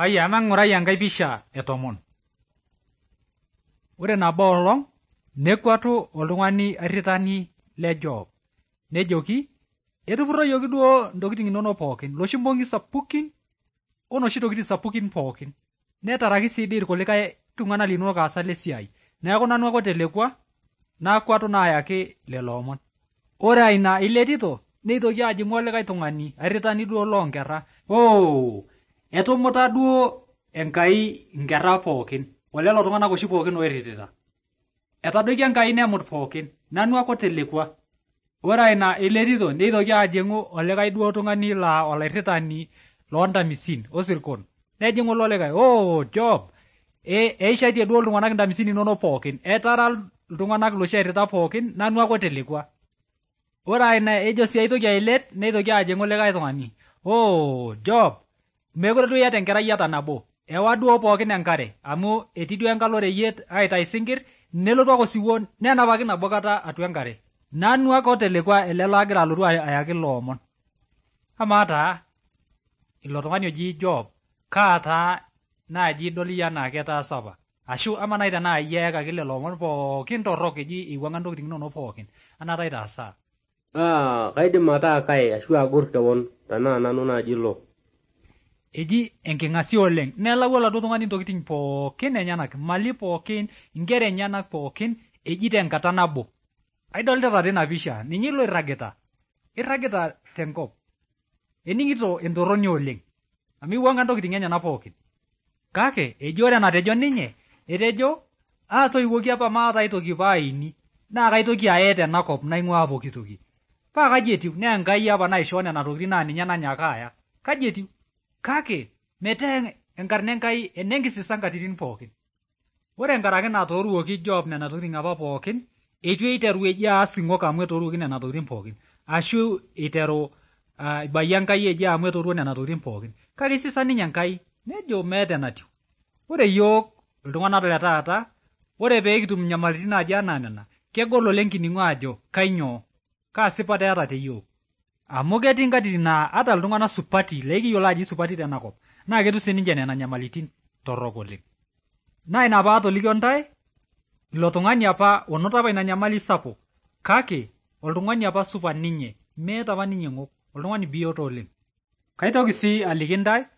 Aya mang'urai enkai pisha e10. Ore nabo olong' nekwatu oltung'ani arritani le Job. Nejoki, etupurroyioki duo ntokitin inonok pookin, loshi mbong'i sapukin onoshi tokitin sapukin pookin. Netaraki sii dii irkulikae tung'anak linonok aasak lesiai. Neeku nanu ake otelekua, nakwatu naayaki lelo omon. Ore ina iletito, neitoki ajing'u olikae tung'ani arritani duo loonkerra. Etumuta duo Enkai nkerra pookin, olelo tung'anak oshi pookin oirritita. Etadoikia Enkai nemut pookin, nanu ake otelekua. Ore ina iletito, neitoki ajing'u olikae duo tung'ani laa olairritani loontamisin osirkon. Nejing'u ilo likae, Job, eishaitie duo iltung'anak intamisin inonok pookin, etara iltung'anak loshi airrita pookin, nanu ake otelekua. Ore ina ejo sii aitoki ailet, neitoki ajing'u likae tung'ani, Job, mekure duo iyata enkerai ata nabo, ewa duo pookin enkare, amu etii duo enkalo oreyiet aitai isinkirr, nelotu ake osiwuo nenapaki nabo kata atua enkare. Nanu ake otelekua ele laagira alotu ayaki loomon. Amaa taa, ilo tung'ani oji Job, kaa taa naaji idol iyie enaa ketaasa apa? Ashu ama nai tenaa iyie eyakaki lelo omon pookin torrok eji eiwuang'a ntokitin inonok pookin, anaa taitaasa? Kaidim ataa kai ashu agor kewon tenaa nanu naaji ilo. Eji enking'asia oleng', nelau oladuo tung'ani ntokitin pookin enyenak, mali pookin, inkera enyenak pookin, eji tenkata nabo. Aidolita tina pisha, ninye ilo irragita tenkop. Ening'ito entorroni oleng', amu iwuang'a ntokitin enyenak pookin. Kake, eji ore enatejo ninye, etejo, aatoiwuoki apa maata aitoki paaini, naa kaitoki aye tenakop naing'uaa pooki toki. Paa kaji etiu, naa Enkai apa naishoo nena tokitin naa ninye nanyaaka aya. Kaji etiu? Kake, metaa enkarna Enkai enenkisisa nkatitin pookin. Ore enkaraki natooruoki Job nena tokitin apa pookin, eitu eiteru eji aas ing'ok amu etooruoki nena tokitin pookin. Ashu eiteru ibayie Enkai eji amu etooruo nena tokitin pookin. Kake isisa ninye Enkai, nejo meeta enatiu. Ore yiok iltung'anak le taata, ore pee kitum nyamalitin naaji anaa nena, kegol oleng' kining'o ajo kainyoo, kaa sipata eeta te yiok. Amu ketii nkatitin naa ata iltung'anak supati leikiyiolo ajo supati tenakop, naa ketum sininche nena nyamalitin torrok oleng'. Naa ina paatolikio ntae, ilo tung'ani apa onoto apa ina nyamali sapuk, kake oltung'ani apa supat ninye, meeta apa ninye ng'ok, oltung'ani bioto oleng'. Kaitoki sii aliki ntae,